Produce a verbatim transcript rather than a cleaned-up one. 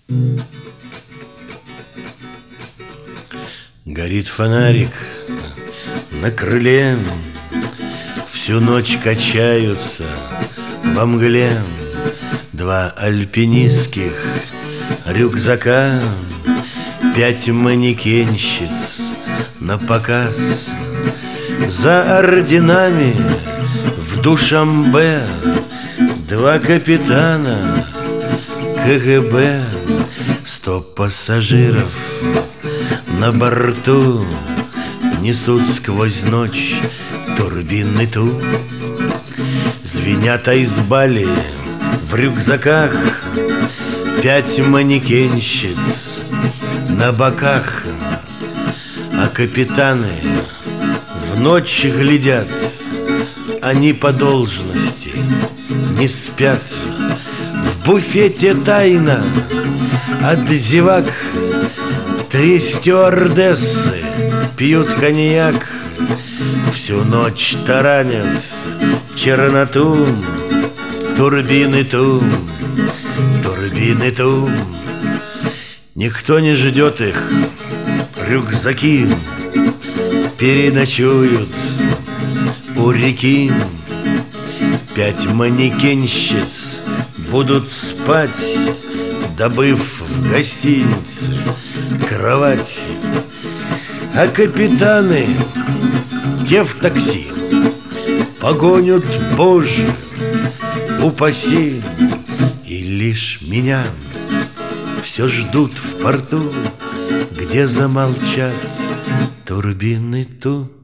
Горит фонарик на крыле, всю ночь качаются во мгле два альпинистских рюкзака, пять манекенщиц на показ. За орденами в Душанбе два капитана ка гэ бэ. Сто пассажиров на борту несут сквозь ночь турбинный тур. Звенят айсбали в рюкзаках, пять манекенщиц на боках. А капитаны в ночь глядят, они по должности не спят. В буфете тайна от зевак три стюардессы пьют коньяк. Всю ночь таранят черноту, турбины тум, турбины тум. Никто не ждет их, рюкзаки переночуют у реки. Пять манекенщиц будут спать, добыв в гостинице кровать. А капитаны, те в такси, погонят, Боже, упаси. И лишь меня все ждут в порту, где замолчат турбины ту.